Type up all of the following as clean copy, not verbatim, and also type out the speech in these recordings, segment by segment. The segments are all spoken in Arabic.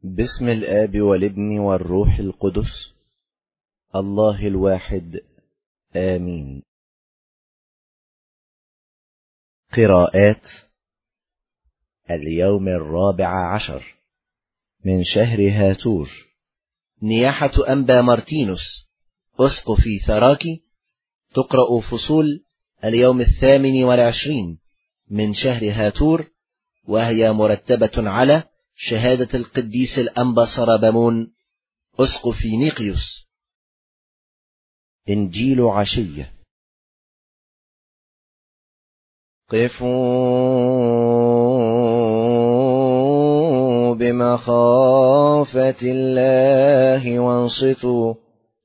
باسم الآب والابن والروح القدس الله الواحد آمين. قراءات اليوم 14 من شهر هاتور. نياحة أنبا مارتينوس أسقف ثراكي تقرأ فصول اليوم 28 من شهر هاتور، وهي مرتبة على شهادة القديس الأنبا سربمون أسقف نيقيوس. إنجيل عشية. قفوا بمخافة الله وانصتوا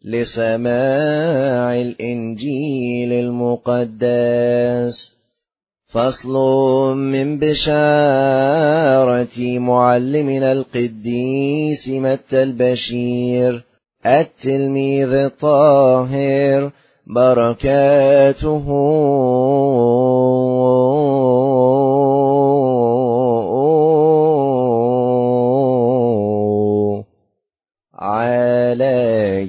لسماع الإنجيل المقدس. فصل من بشارة معلمنا القديس متى البشير التلميذ الطاهر، بركاته على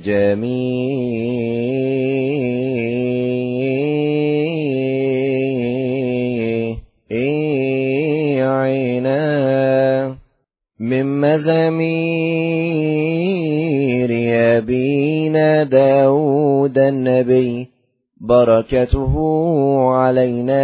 جميعنا. من مزامير أبينا داود النبي، بركته علينا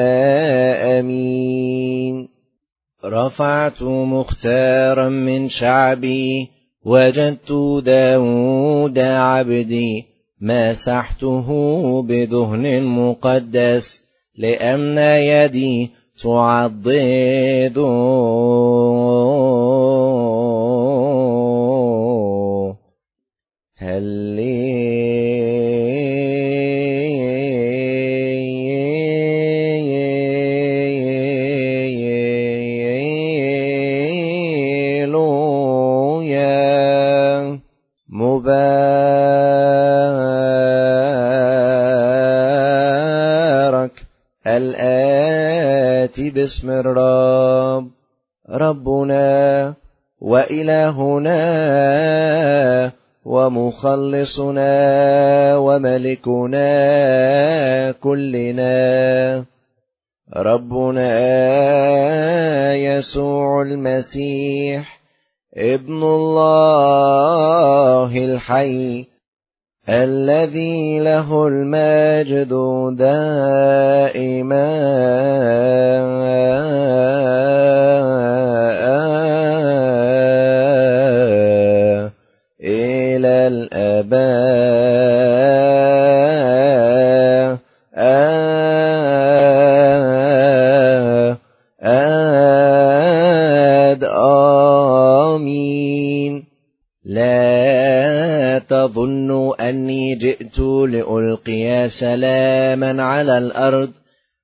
آمين. رفعت مختارا من شعبي، وجدت داود عبدي، مسحته بدهن مقدس، لأن يدي تعضد هللويا. مبارك الآتي باسم الرب، ربنا وإلهنا ومخلصنا وملكنا كلنا، ربنا يسوع المسيح ابن الله الحي، الذي له المجد دائما إلى الآباء آمين. لا تظنوا أني جئت لألقي سلاما على الأرض،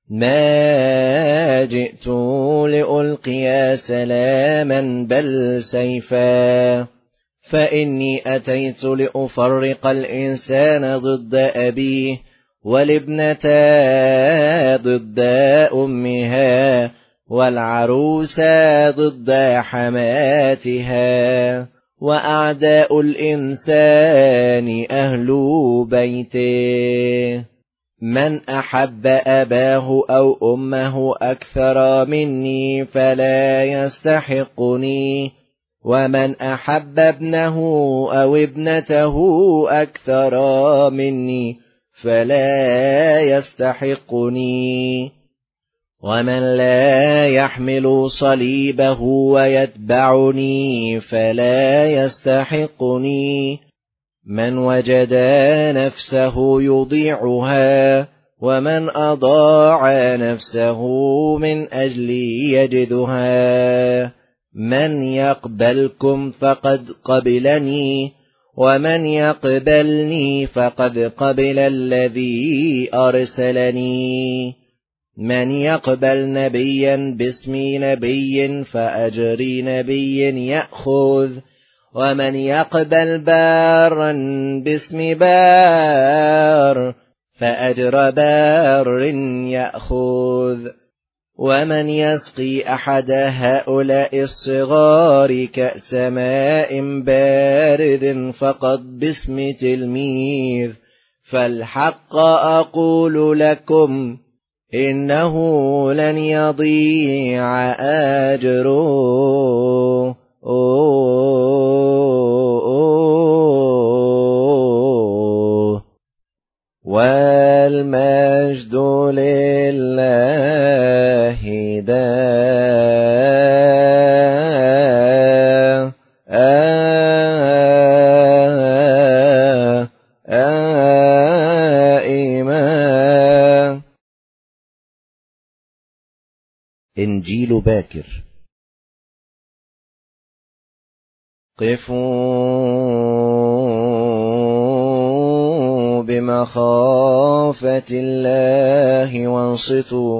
ما جئت لألقي سلاما بل سيفا، فإني أتيت لأفرق الإنسان ضد أبيه، والابنة ضد أمها، والعروس ضد حماتها، وأعداء الإنسان أهل بيته. من أحب أباه أو أمه أكثر مني فلا يستحقني، ومن أحب ابنه أو ابنته أكثر مني فلا يستحقني. ومن لا يحمل صليبه ويتبعني فلا يستحقني. من وجد نفسه يضيعها، ومن أضاع نفسه من أجلي يجدها. من يقبلكم فقد قبلني، ومن يقبلني فقد قبل الذي أرسلني. من يقبل نبيا باسم نبي فأجر نبي يأخذ، ومن يقبل بارا باسم بار فأجر بار يأخذ. ومن يسقي أحد هؤلاء الصغار كأس ماء بارد فقد باسم تلميذ، فالحق أقول لكم إنه لن يضيع أجره. والمجد لله دائما. إنجيل باكر. قفوا بمخافة الله وانصتوا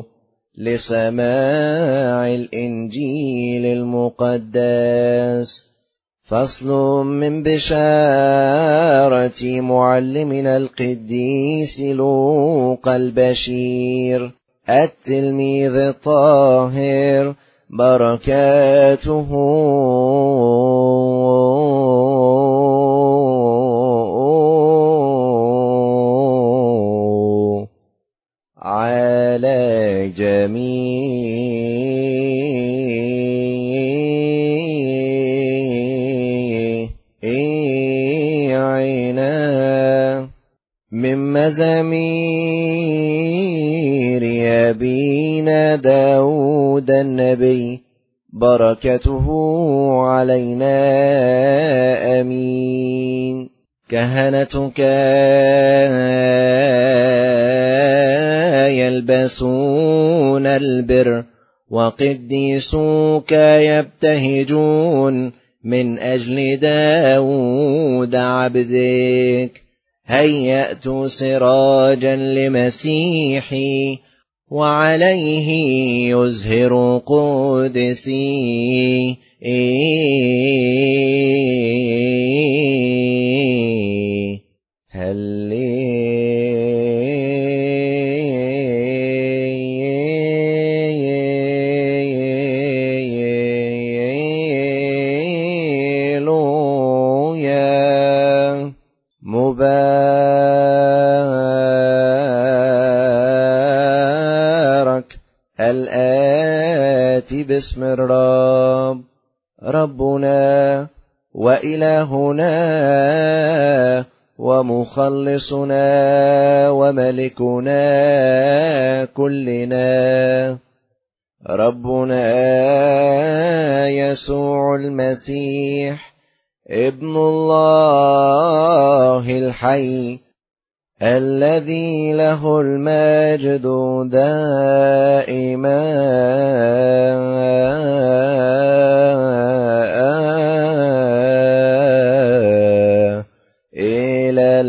لسماع الإنجيل المقدس. فصل من بشارة معلمنا القديس لوقا البشير التلميذ الطاهر، بركاته على جميعنا. من مزامير أبينا داود النبي، بركته علينا أمين. كهنتك يلبسون البر، وقديسوك يبتهجون من أجل داود عبدك. هيأت سراجا لمسيحي، وعليه يزهر قدسي. مبارك الآتي باسم الرب، ربنا وإلهنا ومخلصنا وملكنا كلنا، ربنا يسوع المسيح ابن الله الحي، الذي له المجد دائما إلى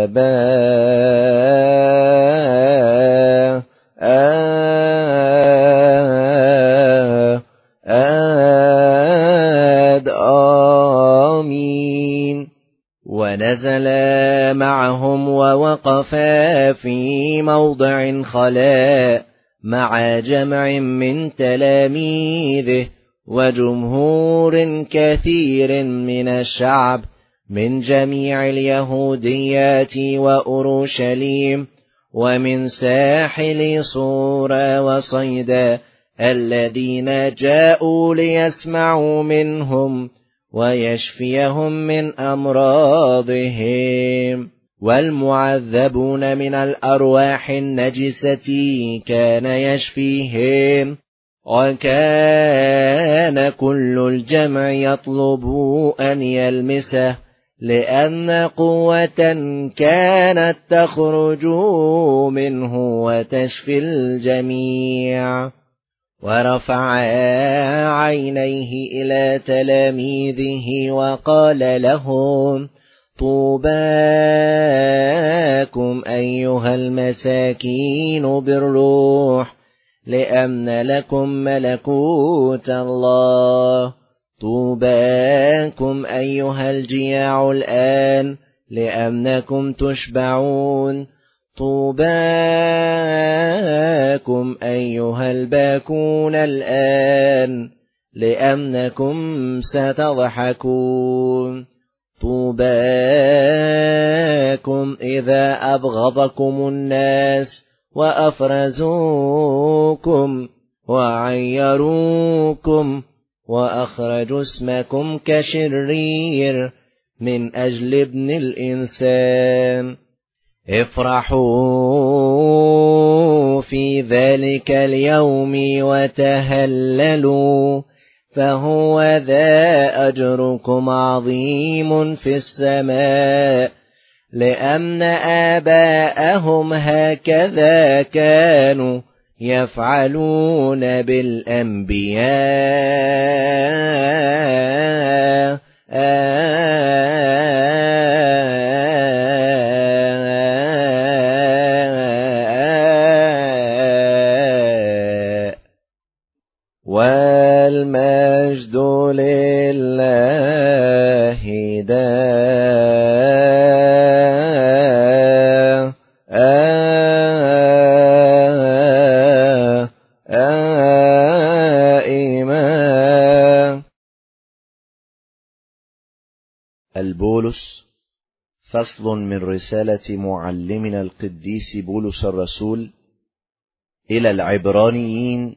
الآباء. آمين. ونزل معهم ووقف في موضع خلاء مع جمع من تلاميذه وجمهور كثير من الشعب من جميع اليهوديات وأورشليم ومن ساحل صور وصيدا، الذين جاءوا ليسمعوا منهم ويشفيهم من أمراضهم. والمعذبون من الأرواح النجسة كان يشفيهم. وكان كل الجمع يطلب أن يلمسه، لأن قوة كانت تخرج منه وتشفي الجميع. ورفع عينيه إلى تلاميذه وقال لهم: طوباكم أيها المساكين بالروح، لأن لكم ملكوت الله. طوباكم أيها الجياع الآن، لأنكم تشبعون. طوباكم أيها الباكون الآن لأنكم ستضحكون. طوباكم إذا أبغضكم الناس وأفرزوكم وعيروكم وأخرجوا اسمكم كشرير من أجل ابن الإنسان. افرحوا في ذلك اليوم وتهللوا، فهو ذا أجركم عظيم في السماء، لأن آباءهم هكذا كانوا يفعلون بالأنبياء. والمجد لله دائما. البولس، فصل من رسالة معلمنا القديس بولس الرسول إلى العبرانيين،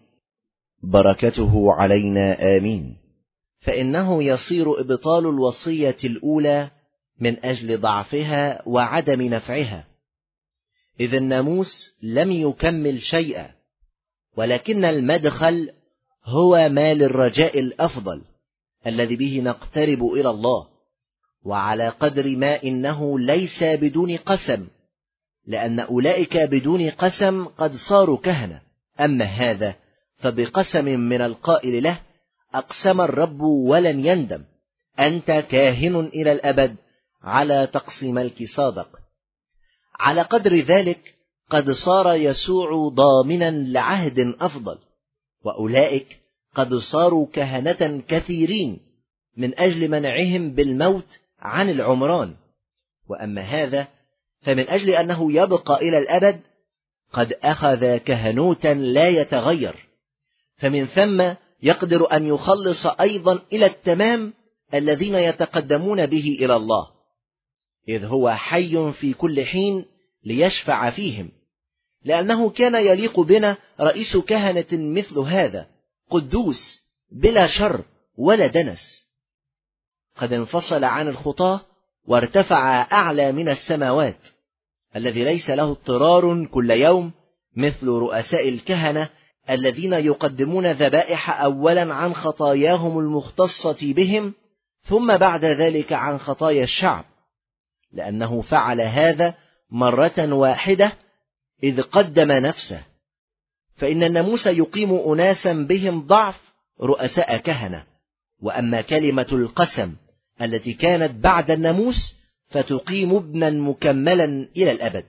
بركته علينا آمين. فإنه يصير إبطال الوصية الأولى من أجل ضعفها وعدم نفعها، إذ الناموس لم يكمل شيئا، ولكن المدخل هو ما للرجاء الأفضل الذي به نقترب إلى الله، وعلى قدر ما إنه ليس بدون قسم، لأن أولئك بدون قسم قد صاروا كهنة، أما هذا فبقسم من القائل له: أقسم الرب ولن يندم، أنت كاهن إلى الأبد على طقس ملك صادق. على قدر ذلك قد صار يسوع ضامنا لعهد أفضل، وأولئك قد صاروا كهنة كثيرين من أجل منعهم بالموت عن العمران، وأما هذا فمن أجل أنه يبقى إلى الأبد قد أخذ كهنوتا لا يتغير، فمن ثم يقدر أن يخلص أيضا إلى التمام الذين يتقدمون به إلى الله، إذ هو حي في كل حين ليشفع فيهم، لأنه كان يليق بنا رئيس كهنة مثل هذا، قدوس بلا شر ولا دنس، قد انفصل عن الخطاة وارتفع أعلى من السماوات، الذي ليس له اضطرار كل يوم مثل رؤساء الكهنة الذين يقدمون ذبائح أولا عن خطاياهم المختصة بهم، ثم بعد ذلك عن خطايا الشعب، لأنه فعل هذا مرة واحدة إذ قدم نفسه. فإن الناموس يقيم أناسا بهم ضعف رؤساء كهنة، وأما كلمة القسم التي كانت بعد الناموس فتقيم ابنا مكملا إلى الأبد.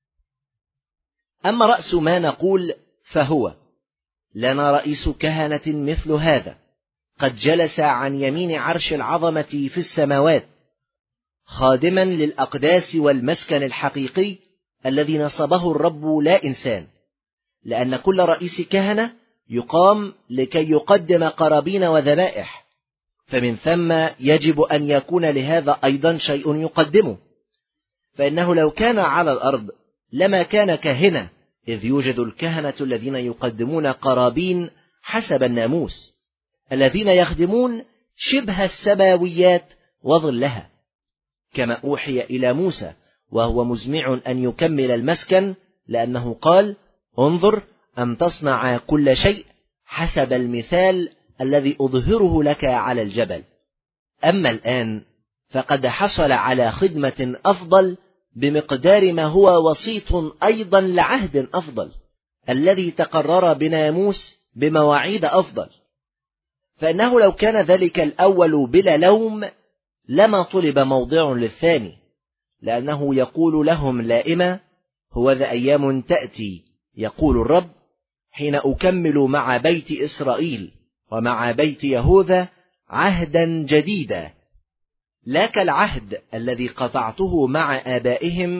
أما رأس ما نقول فهو: لنا رئيس كهنة مثل هذا، قد جلس عن يمين عرش العظمة في السماوات، خادما للأقداس والمسكن الحقيقي الذي نصبه الرب لا إنسان، لأن كل رئيس كهنة يقام لكي يقدم قرابين وذبائح، فمن ثم يجب أن يكون لهذا أيضا شيء يقدمه، فإنه لو كان على الأرض لما كان كاهنة، إذ يوجد الكهنة الذين يقدمون قرابين حسب الناموس، الذين يخدمون شبه السماويات وظلها، كما أوحي إلى موسى وهو مزمع أن يكمل المسكن، لأنه قال: انظر أن تصنع كل شيء حسب المثال الذي أظهره لك على الجبل. أما الآن فقد حصل على خدمة أفضل بمقدار ما هو وسيط أيضا لعهد أفضل، الذي تقرر بناموس بمواعيد أفضل، فإنه لو كان ذلك الأول بلا لوم لما طلب موضع للثاني، لأنه يقول لهم لائما: هو ذا أيام تأتي يقول الرب حين أكمل مع بيت إسرائيل ومع بيت يهوذا عهدا جديدا، لا كالعهد الذي قطعته مع آبائهم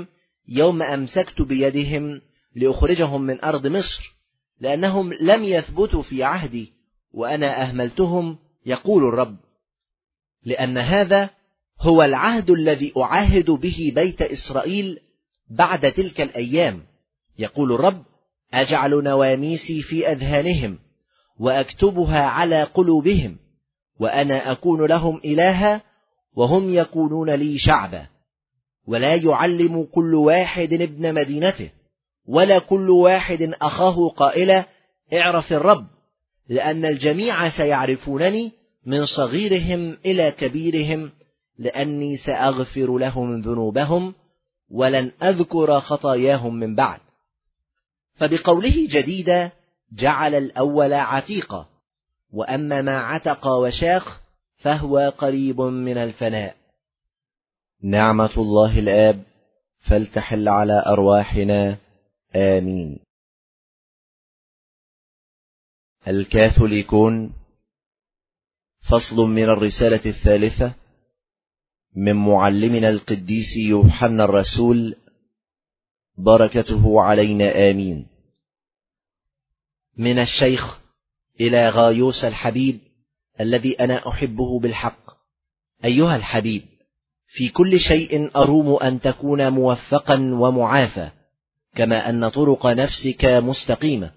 يوم أمسكت بيدهم لأخرجهم من أرض مصر، لأنهم لم يثبتوا في عهدي وأنا أهملتهم، يقول الرب. لأن هذا هو العهد الذي أعاهد به بيت إسرائيل بعد تلك الأيام، يقول الرب: أجعل نواميسي في أذهانهم وأكتبها على قلوبهم، وأنا أكون لهم إلها وهم يكونون لي شعبا. ولا يعلم كل واحد ابن مدينته ولا كل واحد أخاه قائلا: اعرف الرب، لأن الجميع سيعرفونني من صغيرهم إلى كبيرهم، لأني سأغفر لهم ذنوبهم ولن أذكر خطاياهم من بعد. فبقوله جديدا جعل الأول عتيقا، وأما ما عتق وشاخ فهو قريب من الفناء. نعمة الله الآب فلتحل على أرواحنا، آمين. الكاثوليكون، فصل من الرسالة الثالثة من معلمنا القديس يوحنا الرسول، بركته علينا، آمين. من الشيخ إلى غايوس الحبيب الذي أنا أحبه بالحق. أيها الحبيب، في كل شيء أروم أن تكون موفقا ومعافى، كما أن طرق نفسك مستقيمة،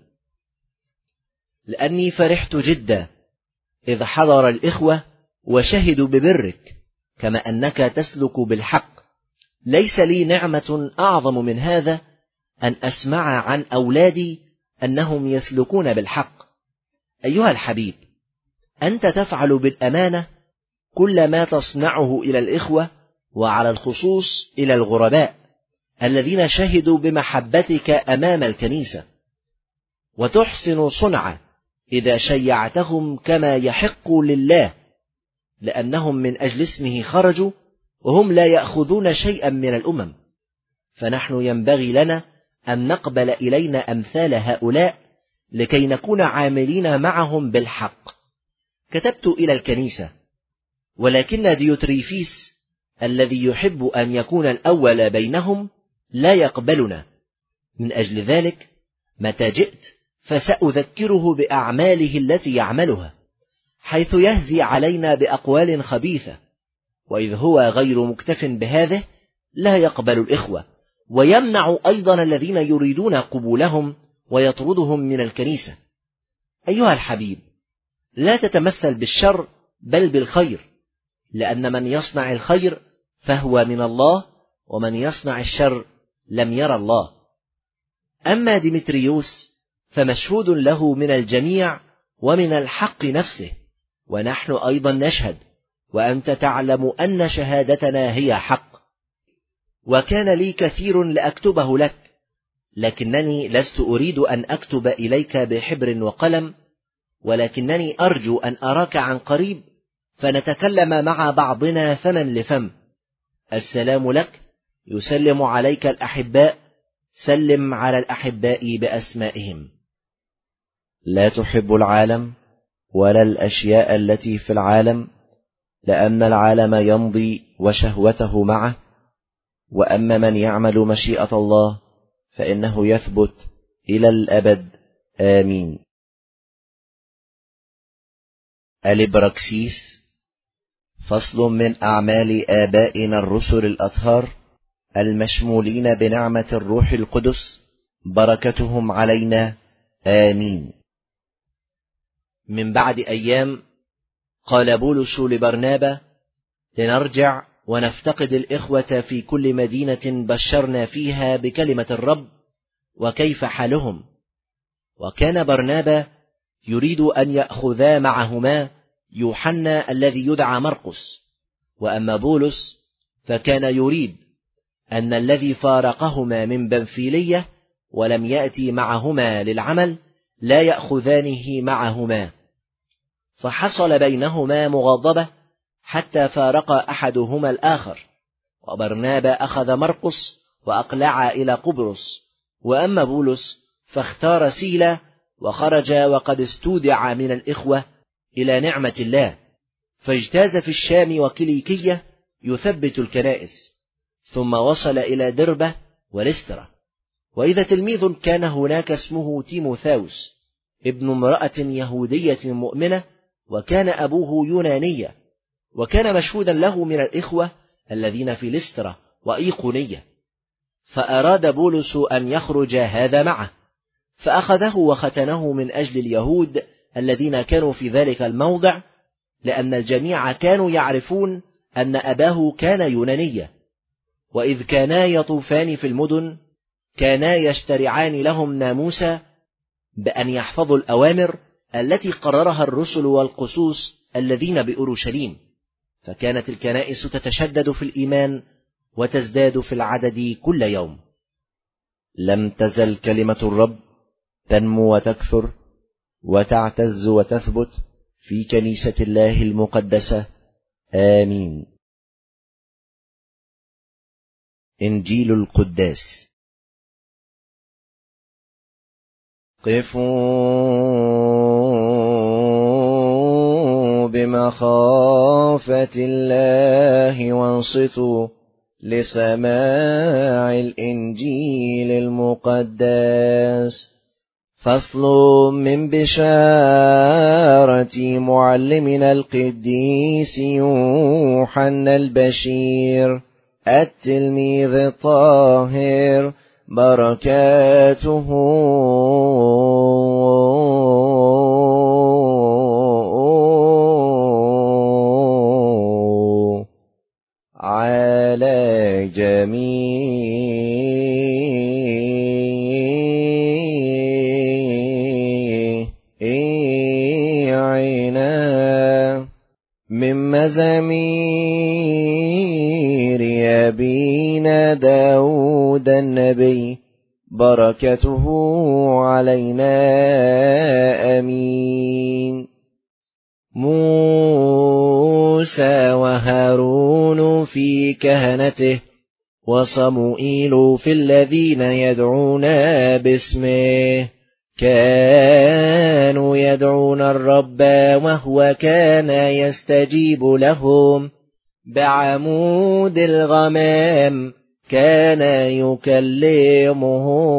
لأني فرحت جدا إذ حضر الإخوة وشهدوا ببرك، كما أنك تسلك بالحق. ليس لي نعمة أعظم من هذا، أن أسمع عن أولادي أنهم يسلكون بالحق. أيها الحبيب، أنت تفعل بالأمانة كل ما تصنعه إلى الإخوة، وعلى الخصوص إلى الغرباء الذين شهدوا بمحبتك أمام الكنيسة، وتحسن صنعا إذا شيعتهم كما يحق لله، لأنهم من أجل اسمه خرجوا، وهم لا يأخذون شيئا من الأمم. فنحن ينبغي لنا أن نقبل إلينا أمثال هؤلاء لكي نكون عاملين معهم بالحق. كتبت إلى الكنيسة، ولكن ديوتريفيس الذي يحب أن يكون الأول بينهم لا يقبلنا. من أجل ذلك متى جئت فسأذكره بأعماله التي يعملها، حيث يهزي علينا بأقوال خبيثة. وإذ هو غير مكتف بهذه لا يقبل الإخوة، ويمنع أيضا الذين يريدون قبولهم ويطردهم من الكنيسة. أيها الحبيب، لا تتمثل بالشر بل بالخير، لأن من يصنع الخير فهو من الله، ومن يصنع الشر لم ير الله. أما ديمتريوس فمشهود له من الجميع ومن الحق نفسه، ونحن أيضا نشهد، وأنت تعلم أن شهادتنا هي حق. وكان لي كثير لأكتبه لك، لكنني لست أريد أن أكتب إليك بحبر وقلم، ولكنني أرجو أن أراك عن قريب، فنتكلم مع بعضنا فما لفم. السلام لك، يسلم عليك الأحباء، سلم على الأحباء بأسمائهم. لا تحب العالم ولا الأشياء التي في العالم، لأن العالم يمضي وشهوته معه، وأما من يعمل مشيئة الله فإنه يثبت إلى الأبد، آمين. الإبراكسيس، فصل من أعمال آبائنا الرسل الأطهار المشمولين بنعمة الروح القدس، بركتهم علينا، آمين. من بعد أيام قال بولس لبرنابا: لنرجع ونفتقد الإخوة في كل مدينة بشرنا فيها بكلمة الرب، وكيف حالهم. وكان برنابا يريد أن يأخذا معهما يوحنا الذي يدعى مرقس، وأما بولس فكان يريد أن الذي فارقهما من بنفيلية ولم يأتي معهما للعمل لا يأخذانه معهما. فحصل بينهما مغاضبة حتى فارق أحدهما الآخر، وبرنابا أخذ مرقس وأقلع إلى قبرص، وأما بولس فاختار سيلا وخرج وقد استودع من الإخوة إلى نعمة الله، فاجتاز في الشام وكيليكية يثبت الكنائس، ثم وصل إلى دربة ولسترا. وإذا تلميذ كان هناك اسمه تيموثاوس ابن امرأة يهودية مؤمنة، وكان أبوه يونانيا، وكان مشهودا له من الإخوة الذين في لسترا وإيقونية. فأراد بولس أن يخرج هذا معه، فأخذه وختنه من أجل اليهود الذين كانوا في ذلك الموضع، لأن الجميع كانوا يعرفون أن أباه كان يونانيا. وإذ كانا يطوفان في المدن كانا يشترعان لهم ناموسا بأن يحفظوا الأوامر التي قررها الرسل والقسوس الذين بأورشليم، فكانت الكنائس تتشدد في الإيمان وتزداد في العدد كل يوم. لم تزل كلمة الرب تنمو وتكثر وتعتز وتثبت في كنيسة الله المقدسة. آمين. إنجيل القداس. قفوا بمخافة الله وانصتوا لسماع الإنجيل المقدس. فصل من بشارة معلمنا القديس يوحنا البشير التلميذ الطاهر، بركاته على جميعنا. من مزامير أبينا داود النبي، بركته علينا. آمين. موسى وهارون في كهنته، وصموئيل في الذين يدعون باسمه، كانوا يدعون الرب وهو كان يستجيب لهم. بعمود الغمام كان يكلمه.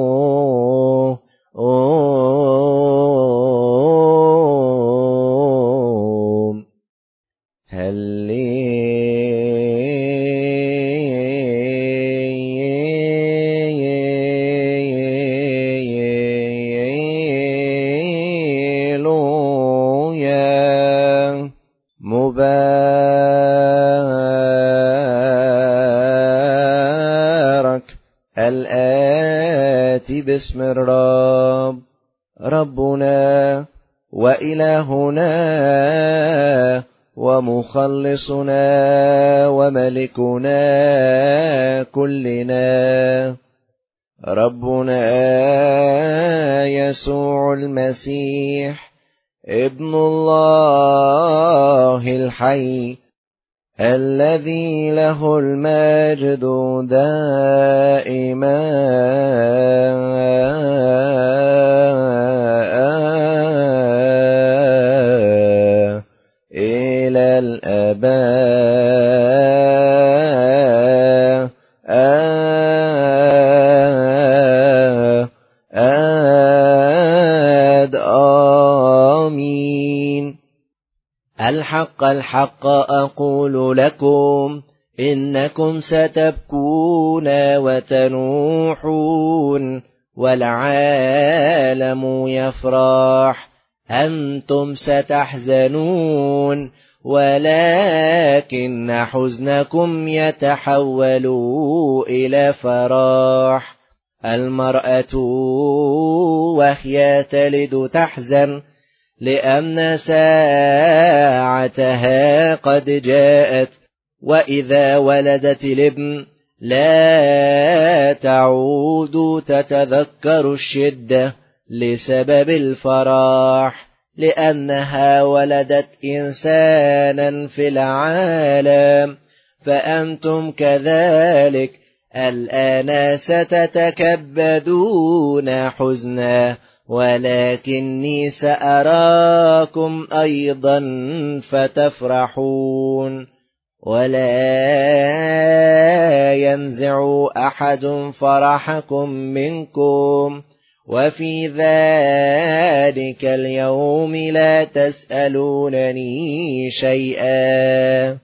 مبارك الآتي باسم الرب، ربنا وإلهنا ومخلصنا وملكنا كلنا، ربنا يسوع المسيح ابن الله الحي، الذي له المجد دائما إلى الآباء. آمين. الحق الحق أقول لكم، إنكم ستبكون وتنوحون والعالم يفرح، أنتم ستحزنون ولكن حزنكم يتحول إلى فرح. المرأة وهي تلد تحزن لأن ساعتها قد جاءت، وإذا ولدت الابن لا تعود تتذكر الشدة لسبب الفرح، لأنها ولدت إنسانا في العالم. فأنتم كذلك الآن ستتكبدون حزنا، ولكني سأراكم أيضا فتفرحون. ولا ينزع أحد فرحكم منكم، وفي ذلك اليوم لا تسألونني شيئا.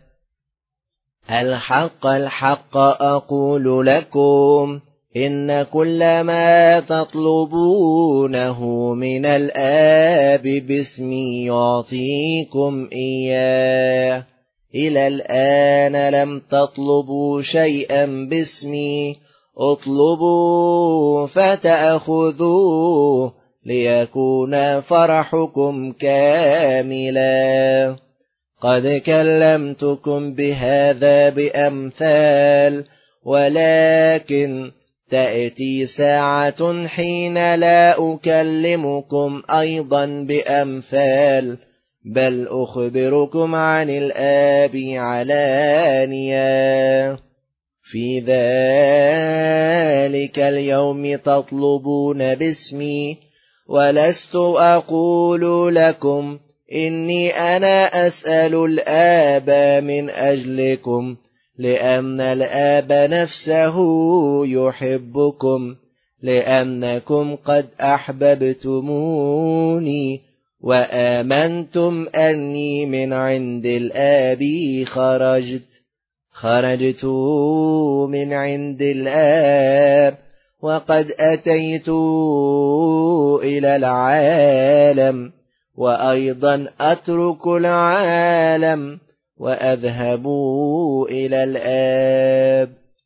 الحق الحق أقول لكم، إن كل ما تطلبونه من الآب باسمي يعطيكم إياه. إلى الآن لم تطلبوا شيئا باسمي، اطلبوا فتأخذوه ليكون فرحكم كاملا. قد كلمتكم بهذا بأمثال، ولكن تأتي ساعة حين لا أكلمكم أيضا بأمثال، بل أخبركم عن الآب علانية. في ذلك اليوم تطلبون باسمي، ولست أقول لكم إني أنا أسأل الآب من أجلكم، لأن الآب نفسه يحبكم، لأنكم قد أحببتموني وآمنتم أني من عند الآب خرجت من عند الآب، وقد أتيت إلى العالم، وأيضا أترك العالم وأذهب إلى الآب.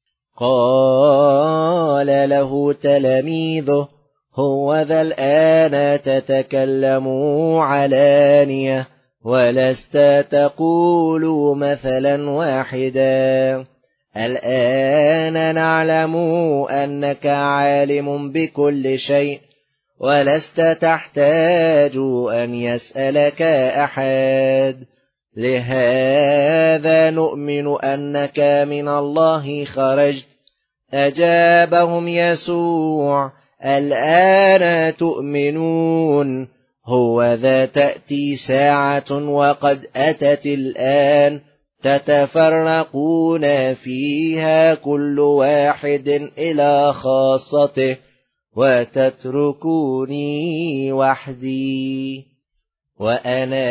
قال له تلاميذه: هوذا الآن تتكلم علانية، ولست تقول مثلا واحدا. الآن نعلم أنك عالم بكل شيء، ولست تحتاج أن يسألك أحد. لهذا نؤمن أنك من الله خرجت. أجابهم يسوع: الآن تؤمنون؟ هوذا تأتي ساعة وقد أتت الآن تتفرقون فيها كل واحد إلى خاصته، وتتركوني وحدي. وأنا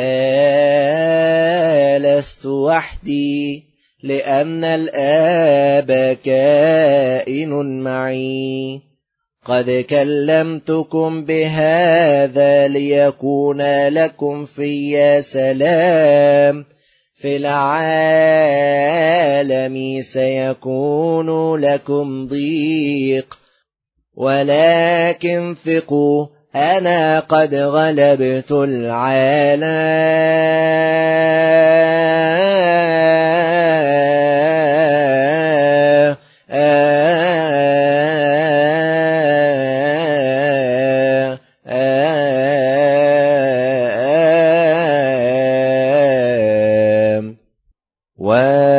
لست وحدي، لأن الآب كائن معي. قد كلمتكم بهذا ليكون لكم في سلام. في العالم سيكون لكم ضيق، ولكن ثقوا، أنا قد غلبت العالم.